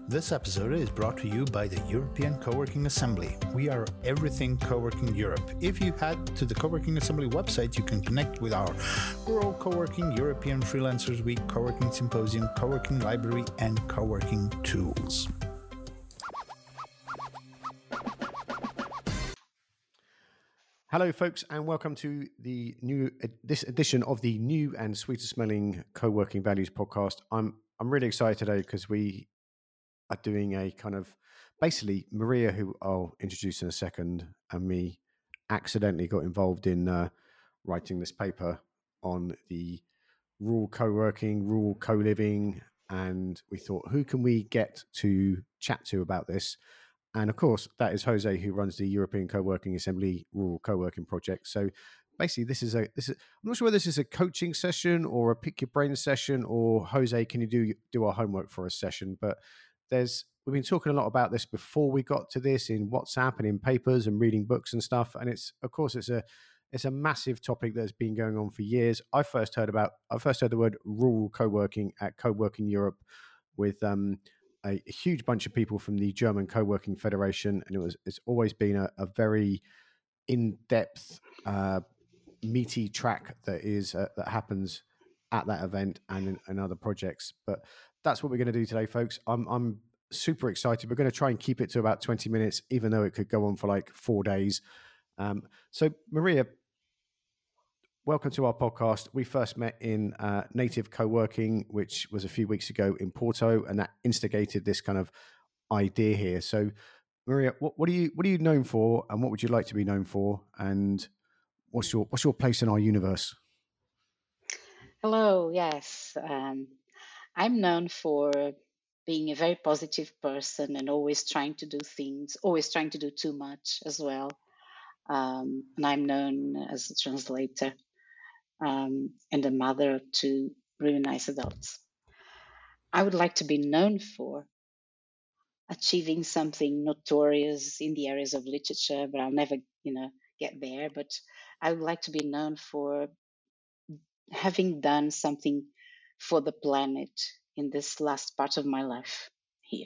This episode is brought to you by the European Co-working Assembly. We are everything Co-working Europe. If you head to the Co-working Assembly website, you can connect with our Rural Co-working, European Freelancers Week, Co-working Symposium, Co-working Library, and Co-working Tools. Hello, folks, and welcome to this edition of the new and sweeter smelling Co-working Values podcast. I'm really excited today because we are doing a kind of basically Maria, who I'll introduce in a second, and me accidentally got involved in writing this paper on the rural co-working, rural co-living, and we thought, who can we get to chat to about this? And of course, that is Jose, who runs the European Co-working Assembly Rural Co-working Project. So basically, this is I'm not sure whether this is a coaching session or a pick your brain session, or Jose, can you do our homework for a session? But we've been talking a lot about this before we got to this in WhatsApp and in papers and reading books and stuff. And it's a massive topic that's been going on for years. I first heard the word rural co-working at Co-working Europe with a huge bunch of people from the German Co-working Federation, and it's always been a very in-depth, meaty track that happens at that event and in other projects. But that's what we're going to do today, folks. I'm super excited. We're going to try and keep it to about 20 minutes, even though it could go on for like 4 days. So Maria, welcome to our podcast. We first met in Native Co-working, which was a few weeks ago in Porto, and that instigated this kind of idea here. So Maria, what are you known for, and what would you like to be known for, and what's your place in our universe? Hello, yes. I'm known for being a very positive person and always trying to do things, always trying to do too much as well. And I'm known as a translator and a mother of two really nice adults. I would like to be known for achieving something notorious in the areas of literature, but I'll never, get there. But I would like to be known for having done something for the planet in this last part of my life here.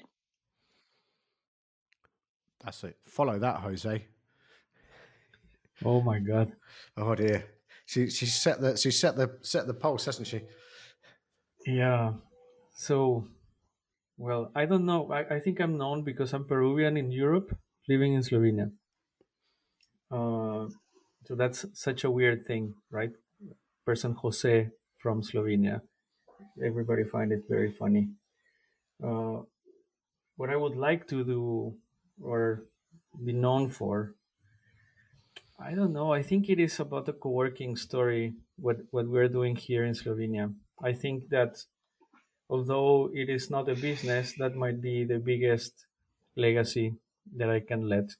That's it. Follow that, Jose. Oh my God! Oh dear. She set the pulse, hasn't she? Yeah. So, well, I don't know. I think I'm known because I'm Peruvian in Europe, living in Slovenia. So that's such a weird thing, right? Person Jose from Slovenia. Everybody find it very funny. What I would like to do or be known for, I don't know. I think it is about the co-working story, what we're doing here in Slovenia. I think that although it is not a business, that might be the biggest legacy that I can let.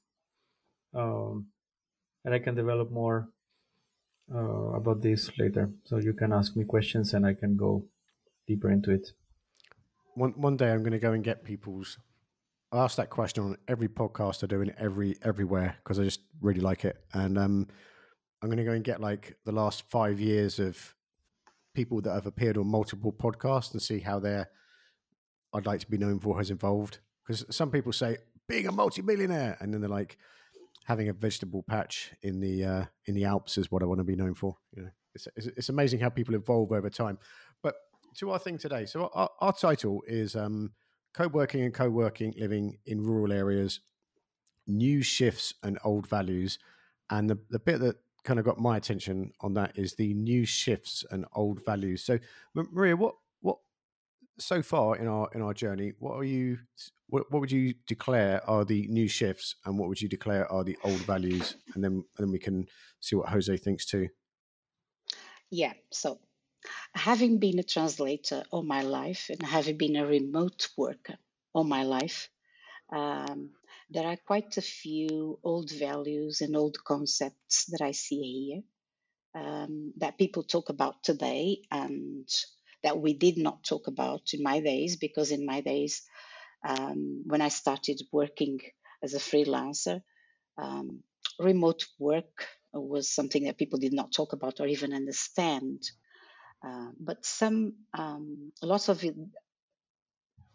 And I can develop more about this later. So you can ask me questions and I can go deeper into it. One day I'm going to go and get I ask that question on every podcast I do and everywhere because I just really like it. And I'm going to go and get like the last 5 years of people that have appeared on multiple podcasts and see how I'd like to be known for has evolved. Because some people say being a multimillionaire, and then they're like having a vegetable patch in the Alps is what I want to be known for. It's amazing how people evolve over time. But to our thing today, so our title is Co-working and Co-working living in rural areas, new shifts and old values. And the bit that kind of got my attention on that is the new shifts and old values. So Maria, what so far in our journey, what would you declare are the new shifts, and what would you declare are the old values? And then we can see what Jose thinks too. Yeah, so having been a translator all my life and having been a remote worker all my life, there are quite a few old values and old concepts that I see here that people talk about today and that we did not talk about in my days, because in my days, when I started working as a freelancer, remote work was something that people did not talk about or even understand. But lots of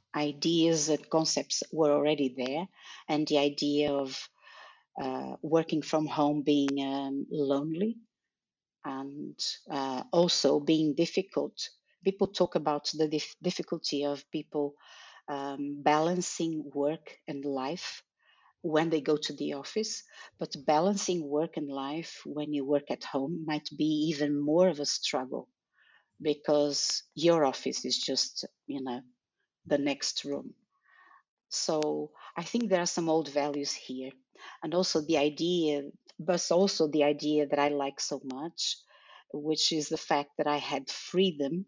ideas and concepts were already there, and the idea of working from home being lonely and also being difficult. People talk about the difficulty of people balancing work and life when they go to the office, but balancing work and life when you work at home might be even more of a struggle because your office is just, the next room. So I think there are some old values here. And also the idea that I like so much, which is the fact that I had freedom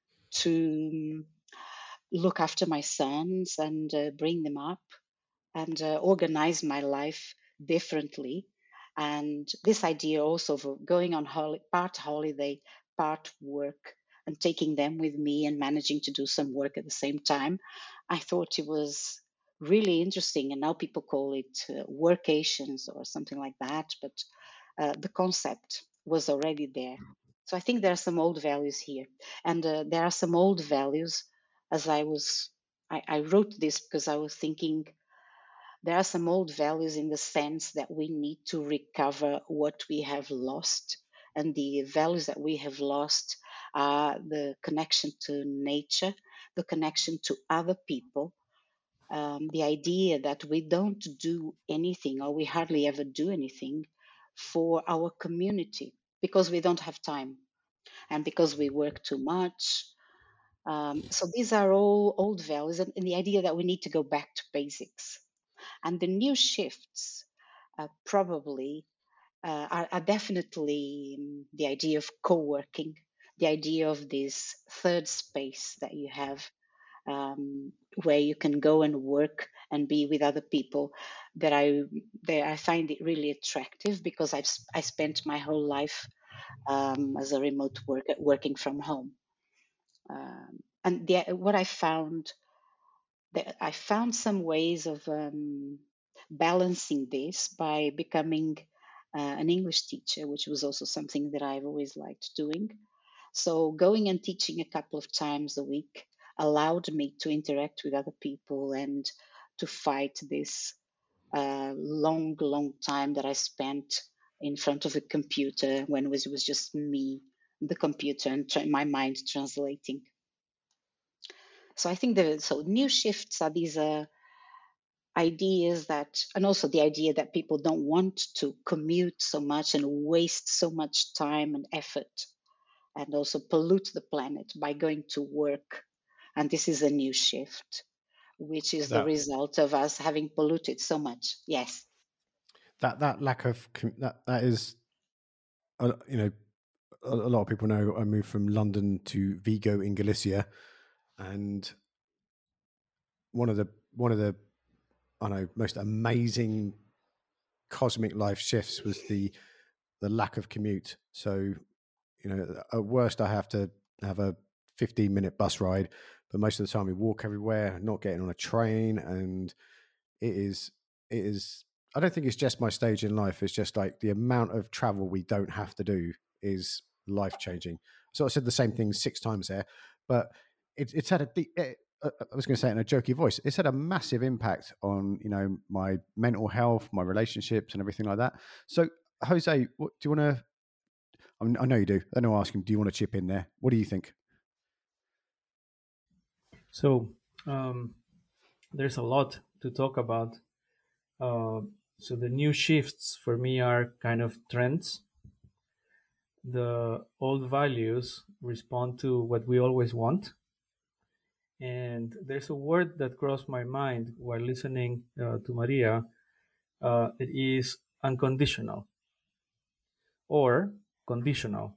to look after my sons and bring them up and organize my life differently. And this idea also of going on part holiday, part work, and taking them with me and managing to do some work at the same time, I thought it was really interesting. And now people call it workations or something like that, but the concept was already there. So I think there are some old values here, and there are some old values. As I wrote this because I was thinking there are some old values in the sense that we need to recover what we have lost. And the values that we have lost are the connection to nature, the connection to other people, the idea that we don't do anything or we hardly ever do anything for our community because we don't have time and because we work too much. So these are all old values, and the idea that we need to go back to basics. And the new shifts probably are definitely the idea of co-working, the idea of this third space that you have, where you can go and work and be with other people. I find it really attractive because I spent my whole life as a remote worker working from home. And what I found some ways of balancing this by becoming an English teacher, which was also something that I've always liked doing. So going and teaching a couple of times a week allowed me to interact with other people and to fight this long time that I spent in front of a computer when it was just me, the computer, and my mind translating. So I think new shifts are these ideas that, and also the idea that people don't want to commute so much and waste so much time and effort and also pollute the planet by going to work. And this is a new shift, which is the That result of us having polluted so much. Yes. that lack of that is, you know, a lot of people know I moved from London to Vigo in Galicia, and one of the I know most amazing cosmic life shifts was the lack of commute. So, you know, at worst I have to have a 15-minute bus ride, but most of the time we walk everywhere, not getting on a train, and it is I don't think it's just my stage in life. It's just like the amount of travel we don't have to do is life changing. So I said the same thing 6 times there, but it's had I was going to say it in a jokey voice. It's had a massive impact on, you know, my mental health, my relationships, and everything like that. So, Jose, what, do you want to? I know you do. I know. Ask him. Do you want to chip in there? What do you think? So there's a lot to talk about. So the new shifts for me are kind of trends. The old values respond to what we always want. And there's a word that crossed my mind while listening to Maria. It is unconditional or conditional.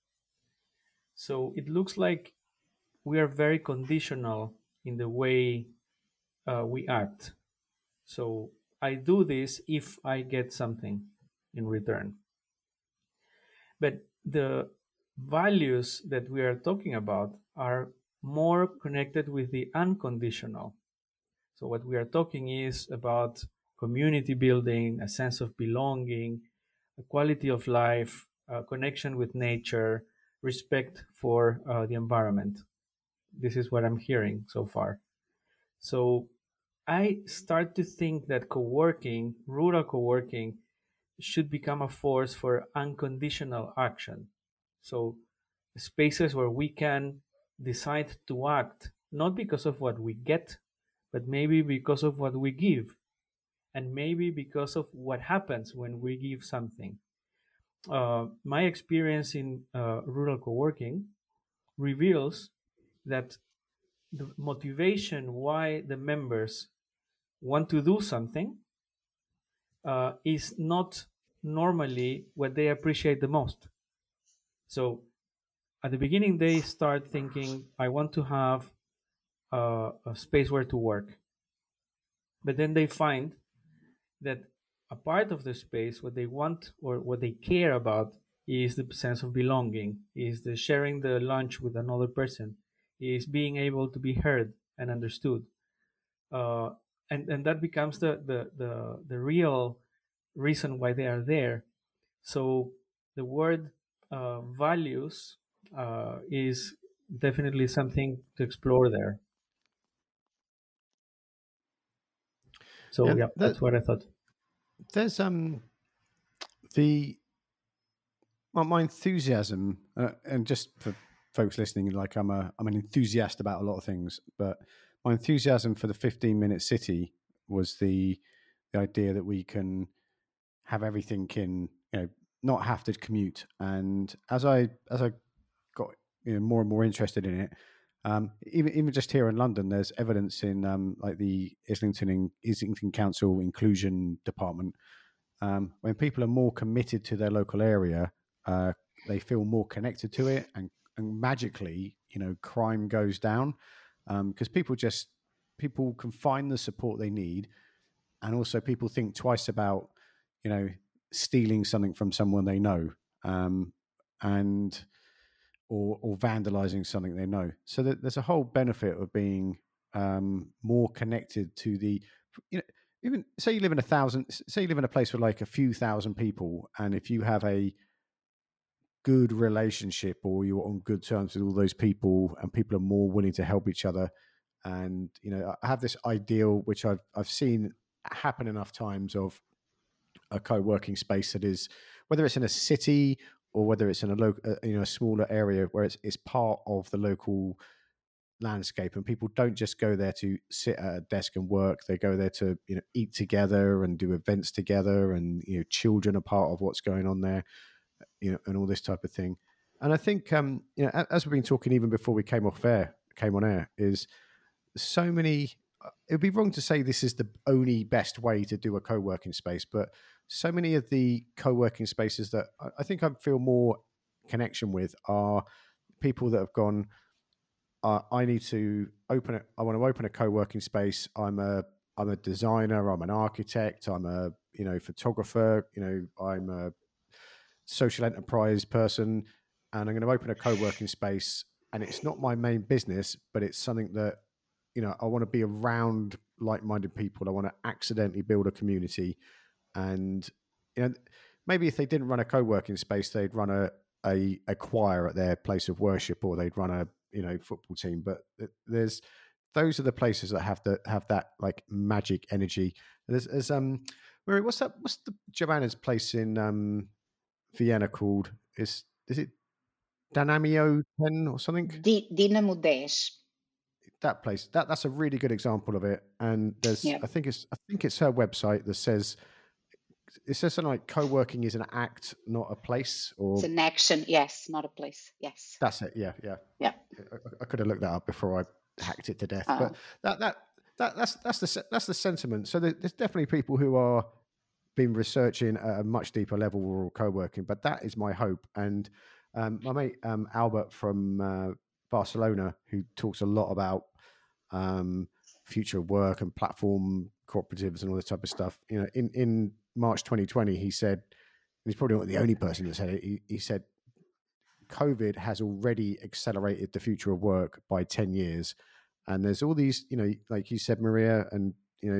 So it looks like we are very conditional in the way we act. So I do this if I get something in return. But the values that we are talking about are more connected with the unconditional. So what we are talking is about community building, a sense of belonging, a quality of life, a connection with nature, respect for the environment. This is what I'm hearing so far. So I start to think that co-working, rural co-working, should become a force for unconditional action. So spaces where we can decide to act not because of what we get, but maybe because of what we give, and maybe because of what happens when we give something. My experience in rural co-working reveals that the motivation why the members want to do something is not normally what they appreciate the most. So at the beginning, they start thinking, I want to have a space where to work. But then they find that a part of the space, what they want or what they care about, is the sense of belonging, is the sharing the lunch with another person, is being able to be heard and understood. Uh, and that becomes the real reason why they are there. So the word values is definitely something to explore there. So Yeah, yeah, that's what I thought. there's the my enthusiasm, and just for folks listening, like I'm an enthusiast about a lot of things, but my enthusiasm for the 15-minute city was the idea that we can have everything in, not have to commute. And as I got more and more interested in it, even just here in London, there's evidence in like the Islington Council Inclusion Department. When people are more committed to their local area, uh, they feel more connected to it, and magically, crime goes down, because people can find the support they need, and also people think twice about, you know, stealing something from someone they know, um, and or vandalizing something they know. So there's a whole benefit of being more connected to the, you know, even say you live in say you live in a place with like a few thousand people, and if you have a good relationship or you're on good terms with all those people, and people are more willing to help each other, and I have this ideal which I've seen happen enough times of a co-working space that is, whether it's in a city or whether it's in a local, a smaller area where it's part of the local landscape, and people don't just go there to sit at a desk and work. They go there to eat together and do events together, and children are part of what's going on there, and all this type of thing. And I think as we've been talking even before we came on air, is so many. It would be wrong to say this is the only best way to do a co-working space, but so many of the co-working spaces that I think I feel more connection with are people that have gone, I need to open it. I want to open a co-working space. I'm a designer. I'm an architect. I'm a photographer. I'm a social enterprise person, and I'm going to open a co-working space. And it's not my main business, but it's something that I want to be around like-minded people. I want to accidentally build a community, and maybe if they didn't run a co-working space, they'd run a choir at their place of worship, or they'd run a football team. But those are the places that have that like magic energy. There's Mary, what's the Joanna's place in Vienna called? Is it Danamio 10 or something? Dinamo 10. That place, that's a really good example of it. And there's Yeah. I think it's her website that says, it says something like co-working is an act, not a place, or It's an action, yes, not a place. Yes. that's it. Yeah. I could have looked that up before I hacked it to death. But that's the sentiment. So there's definitely people who are been researching at a much deeper level rural co-working, but that is my hope. And my mate Albert from Barcelona, who talks a lot about future of work and platform cooperatives and all this type of stuff. In March 2020, he said, and he's probably not the only person that said it. He said, COVID has already accelerated the future of work by 10 years. And there's all these, like you said, Maria, and,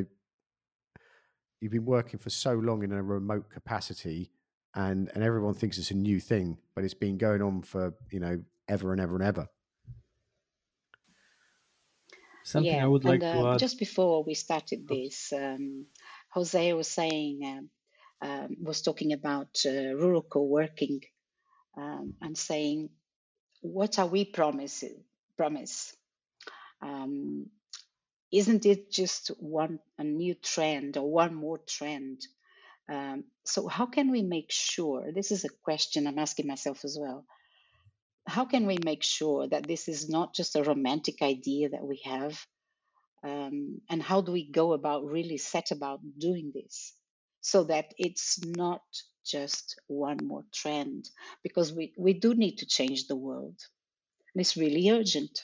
you've been working for so long in a remote capacity, and everyone thinks it's a new thing, but it's been going on for, ever and ever and ever. something I Yeah, would and like to add. just before we started Oops. this, Jose was saying, was talking about rural co-working, and saying, what are we promise? Um, isn't it just a new trend or one more trend? So how can we make sure? This is a question I'm asking myself as well. How can we make sure that this is not just a romantic idea that we have? And how do we go about really set about doing this so that it's not just one more trend? Because we do need to change the world, and it's really urgent.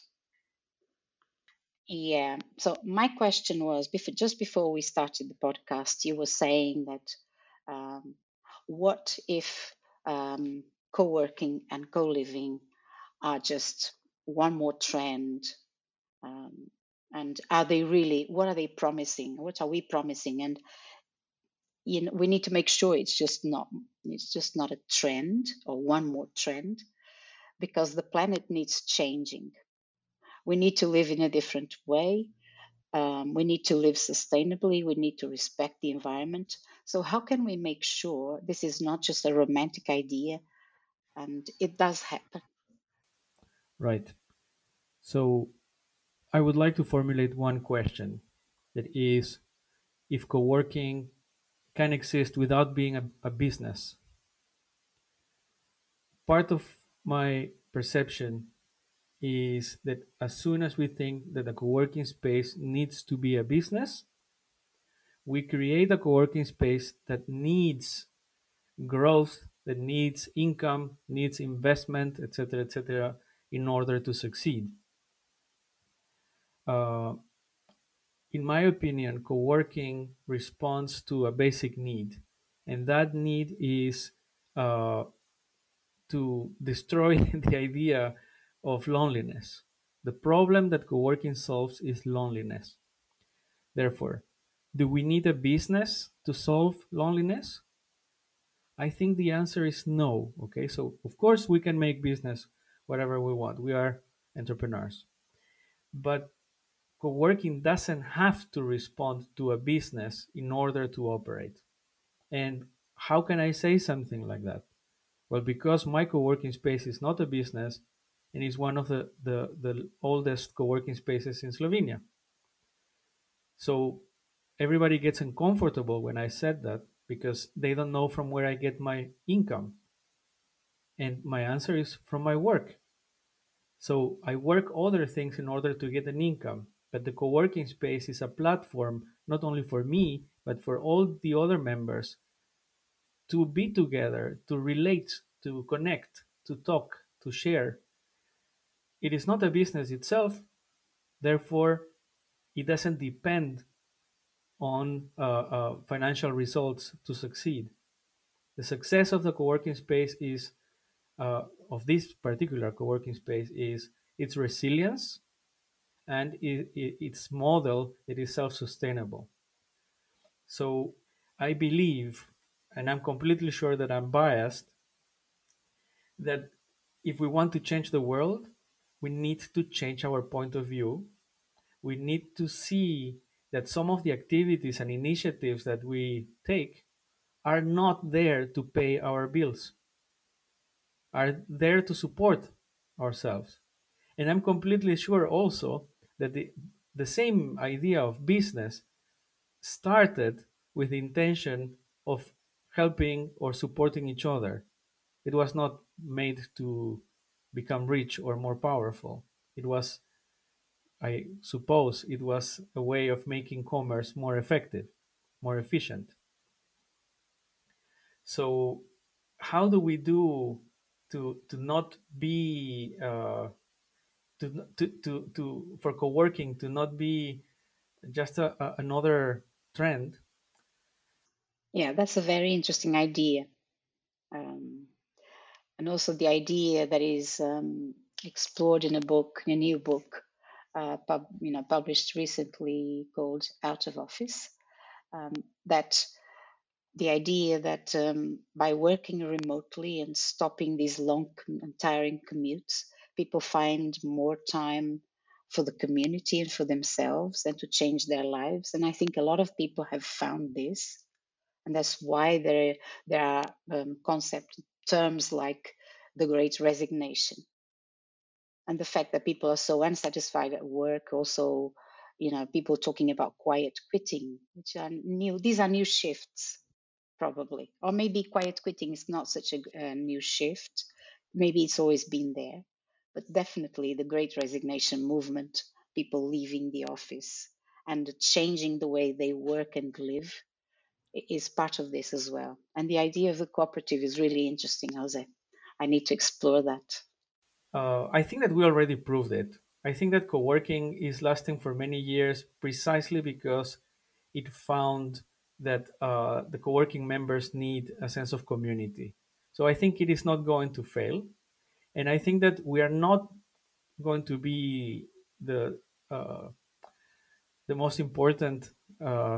Yeah. So my question was, just before we started the podcast, you were saying that, um, what if co-working and co-living are just one more trend? Um, and are they really? What are they promising? What are we promising? And we need to make sure it's just not a trend or one more trend, because the planet needs changing. We need to live in a different way. We need to live sustainably. We need to respect the environment. So how can we make sure this is not just a romantic idea and it does happen? Right. So I would like to formulate one question, that is, if co-working can exist without being a business. Part of my perception is that as soon as we think that a co-working space needs to be a business, we create a co-working space that needs growth, that needs income, needs investment, etc., in order to succeed. Uh, in my opinion, co-working responds to a basic need, and that need is uh, to destroy the idea of loneliness. The problem that co-working solves is loneliness. Therefore, do we need a business to solve loneliness? I think the answer is no. Okay, so of course we can make business whatever we want. We are entrepreneurs. But co-working doesn't have to respond to a business in order to operate. And how can I say something like that? Well, because my co-working space is not a business and is one of the oldest co-working spaces in Slovenia. So everybody gets uncomfortable when I said that, because they don't know from where I get my income. And my answer is from my work. So I work other things in order to get an income. But the co-working space is a platform not only for me, but for all the other members to be together, to relate, to connect, to talk, to share. It is not a business itself, therefore, it doesn't depend on financial results to succeed. The success of the co-working space is, of this particular co-working space, is its resilience and its model that is self-sustainable. So I believe, and I'm completely sure that I'm biased, that if we want to change the world, we need to change our point of view. We need to see that some of the activities and initiatives that we take are not there to pay our bills, are there to support ourselves. And I'm completely sure also that the same idea of business started with the intention of helping or supporting each other. It was not made to become rich or more powerful. It was, I suppose, it was a way of making commerce more effective, more efficient. So, how do we do to not be to for co-working to not be just another trend? Yeah, that's a very interesting idea. Um, and also the idea that is explored in a new book, published recently, called Out of Office. That the idea that, by working remotely and stopping these long and tiring commutes, people find more time for the community and for themselves and to change their lives. And I think a lot of people have found this. And that's why there are concept terms like the great resignation. And the fact that people are so unsatisfied at work, also, people talking about quiet quitting, which are new. These are new shifts, probably. Or maybe quiet quitting is not such a new shift. Maybe it's always been there. But definitely the great resignation movement, people leaving the office and changing the way they work and live is part of this as well. And the idea of the cooperative is really interesting, Jose. I need to explore that. I think that we already proved it. I think that co-working is lasting for many years precisely because it found that the co-working members need a sense of community. So I think it is not going to fail, and I think that we are not going to be the uh, the most important uh,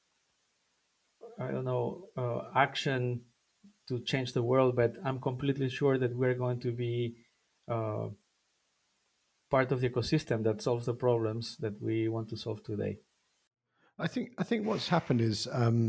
I don't know action to change the world, but I'm completely sure that we're going to be uh, part of the ecosystem that solves the problems that we want to solve today. I think what's happened is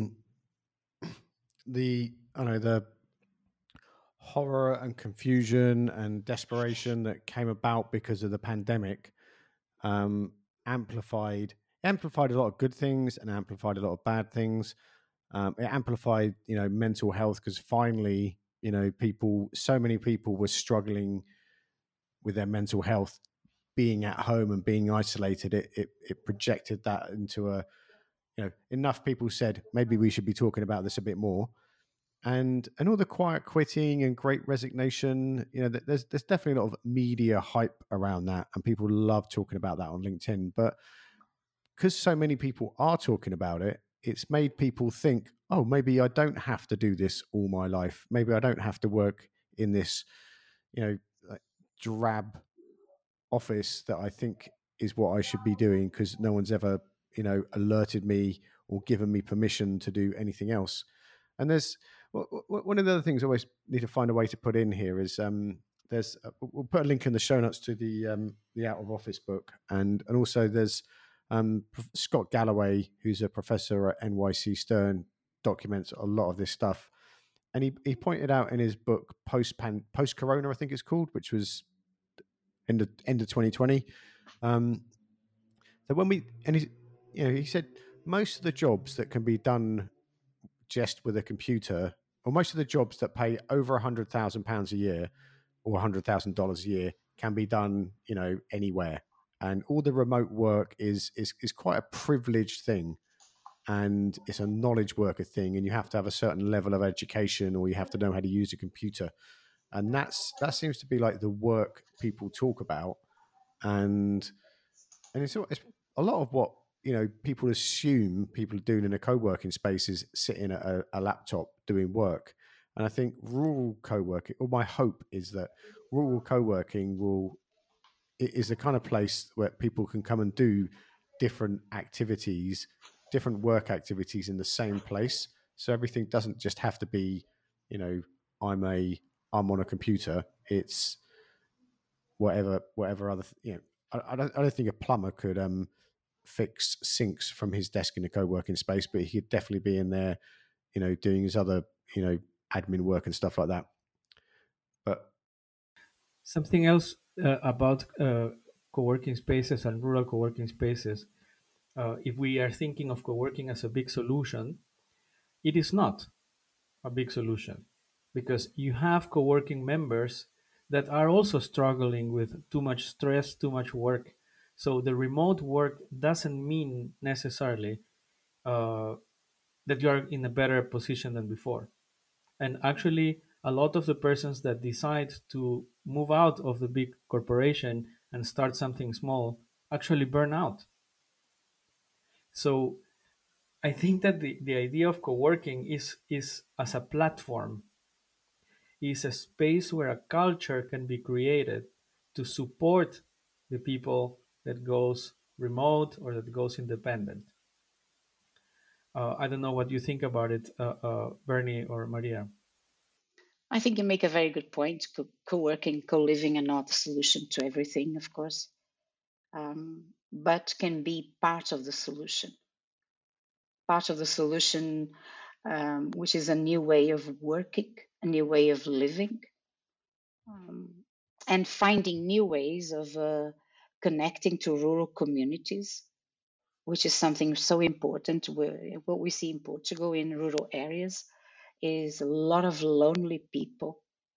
the horror and confusion and desperation that came about because of the pandemic um, amplified a lot of good things and amplified a lot of bad things. It amplified, mental health because finally, so many people were struggling with their mental health, being at home and being isolated. It projected that into enough people said maybe we should be talking about this a bit more, and all the quiet quitting and great resignation. There's definitely a lot of media hype around that, and people love talking about that on LinkedIn. But because so many people are talking about it, it's made people think, oh, maybe I don't have to do this all my life. Maybe I don't have to work in this, like drab office that I think is what I should be doing because no one's ever, alerted me or given me permission to do anything else. And there's one of the other things I always need to find a way to put in here is we'll put a link in the show notes to the Out of Office book, and also there's Scott Galloway, who's a professor at NYC Stern, documents a lot of this stuff, and he pointed out in his book post Corona, I think it's called, which was in the end of 2020. So he said most of the jobs that can be done just with a computer, or most of the jobs that pay over £100,000 a year or $100,000 a year, can be done, anywhere. And all the remote work is quite a privileged thing, and it's a knowledge worker thing, and you have to have a certain level of education, or you have to know how to use a computer, and that seems to be like the work people talk about, and it's a lot of what people assume people are doing in a co-working space is sitting at a laptop doing work. And I think rural co-working, or my hope is that rural co-working is the kind of place where people can come and do different activities, different work activities in the same place. So everything doesn't just have to be, I'm on a computer. It's whatever other, I don't think a plumber could fix sinks from his desk in a co-working space, but he could definitely be in there, doing his other, admin work and stuff like that. But Something else about co-working spaces and rural co-working spaces. If we are thinking of co-working as a big solution, it is not a big solution, because you have co-working members that are also struggling with too much stress, too much work. So the remote work doesn't mean necessarily uh, that you are in a better position than before. And actually, a lot of the persons that decide to move out of the big corporation and start something small actually burn out. So I think that the idea of co-working is as a platform, is a space where a culture can be created to support the people that goes remote or that goes independent. I don't know what you think about it, Bernie or Maria. I think you make a very good point. Co-working, co-living are not the solution to everything, of course. but can be part of the solution. Part of the solution, which is a new way of working, a new way of living, um, and finding new ways of connecting to rural communities, which is something so important. What we see in Portugal in rural areas is a lot of lonely people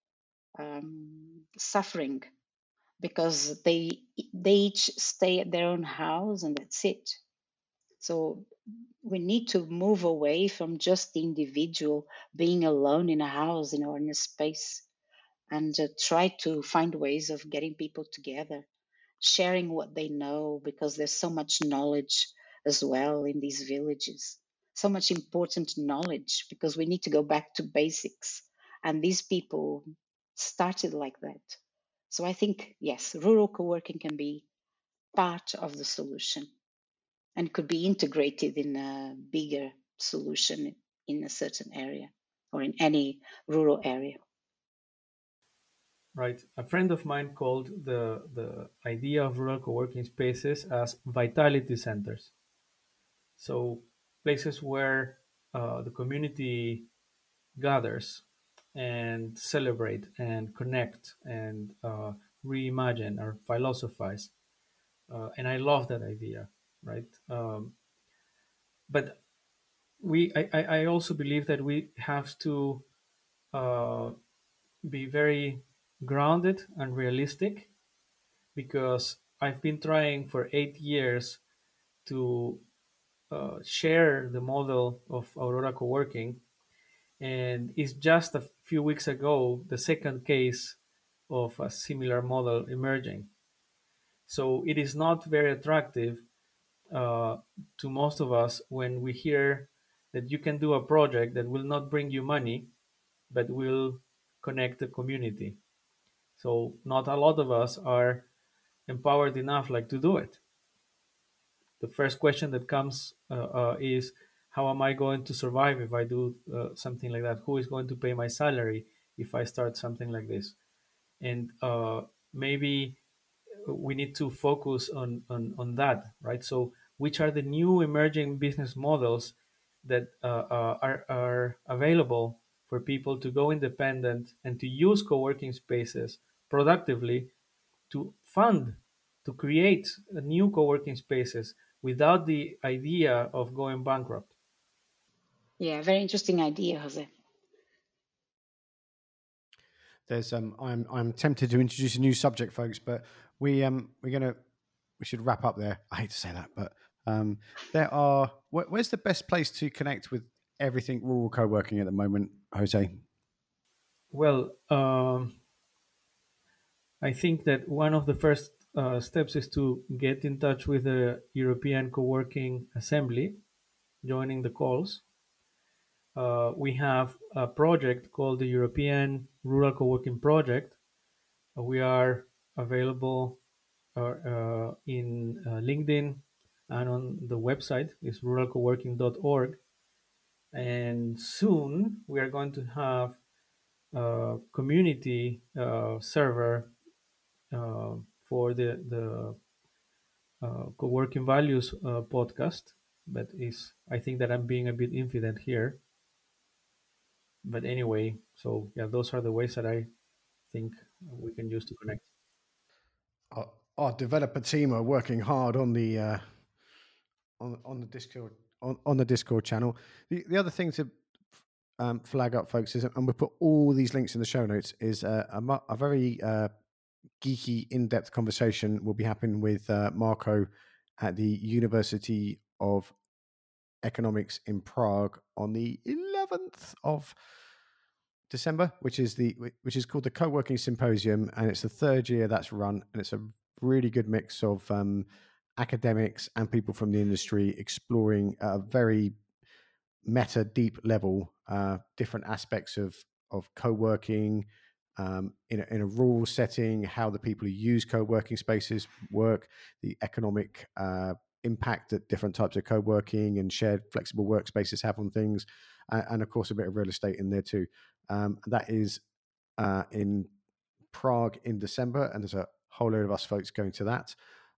suffering because they each stay at their own house and that's it. So we need to move away from just the individual being alone in a house or in a space, and try to find ways of getting people together, sharing what they know, because there's so much knowledge as well in these villages, so much important knowledge, because we need to go back to basics. And these people started like that. So I think, yes, rural co-working can be part of the solution and could be integrated in a bigger solution in a certain area or in any rural area. Right. A friend of mine called the idea of rural co-working spaces as vitality centers. So places where the community gathers and celebrate and connect and reimagine or philosophize. And I love that idea, right? But I also believe that we have to uh, be very grounded and realistic, because I've been trying for 8 years to share the model of Aurora Co-working, and it's just a few weeks ago the second case of a similar model emerging. So it is not very attractive uh, to most of us when we hear that you can do a project that will not bring you money but will connect the community. So not a lot of us are empowered enough like to do it. The first question that comes is, how am I going to survive if I do something like that? Who is going to pay my salary if I start something like this? And maybe we need to focus on that, right? So which are the new emerging business models that are available for people to go independent and to use co-working spaces productively to fund, to create new co-working spaces without the idea of going bankrupt. Yeah, very interesting idea, Jose. There's I'm tempted to introduce a new subject, folks, but we should wrap up there. I hate to say that, but there are where's the best place to connect with everything rural co-working at the moment, Jose? Well, I think that one of the first steps is to get in touch with the European Co-working Assembly, joining the calls. We have a project called the European Rural Co-working Project. We are available in LinkedIn, and on the website is ruralcoworking.org. And soon we are going to have a community server for the co-working values podcast. But is I think that I'm being a bit infident here. But anyway, so yeah, those are the ways that I think we can use to connect. Our developer team are working hard on the Discord on the Discord channel. The other thing to flag up, folks, is, and we'll put all these links in the show notes, is a very geeky, in-depth conversation will be happening with Marco at the University of Economics in Prague on the 11th of December, which is called the Co-working Symposium, and it's the third year that's run, and it's a really good mix of academics and people from the industry exploring at a very meta, deep level different aspects of co-working in a rural setting, how the people who use co-working spaces work, the economic impact that different types of co-working and shared flexible workspaces have on things, and of course a bit of real estate in there too. That is in Prague in December, and there's a whole load of us folks going to that.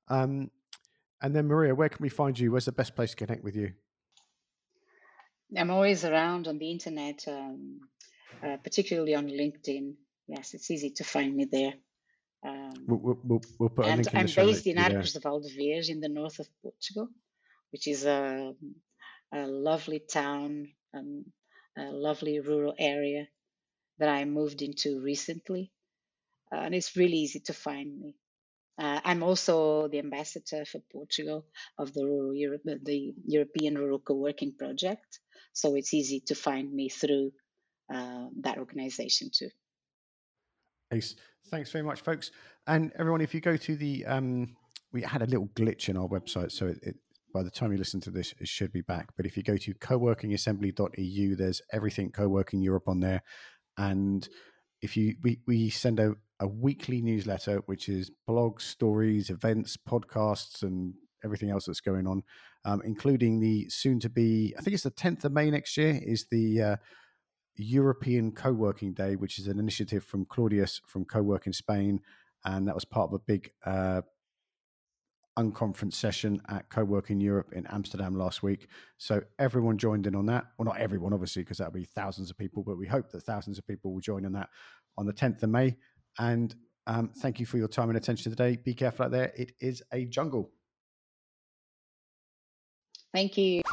And then Maria, where can we find you? Where's the best place to connect with you? I'm always around on the internet, particularly on LinkedIn. Yes, it's easy to find me there. We'll put a And link in the I'm show based notes in for you there. Arcos de Valdevez in the north of Portugal, which is a lovely town, a lovely rural area that I moved into recently. And it's really easy to find me. I'm also the ambassador for Portugal of the the European Rural Co-working Project. So it's easy to find me through that organization too. Ace. Thanks very much, folks. And everyone, if you go to the, we had a little glitch in our website, so it by the time you listen to this, it should be back. But if you go to coworkingassembly.eu, there's everything Co-working Europe on there. And if we send out a weekly newsletter, which is blogs, stories, events, podcasts, and everything else that's going on, including the soon to be, I think it's the 10th of May next year, is the European Co-working Day, which is an initiative from Claudius from Co-work in Spain. And that was part of a big unconference session at Co-working Europe in Amsterdam last week. So everyone joined in on that. Well, not everyone, obviously, because that'll be thousands of people, but we hope that thousands of people will join in that on the 10th of May. And thank you for your time and attention today. Be careful out there. It is a jungle. Thank you.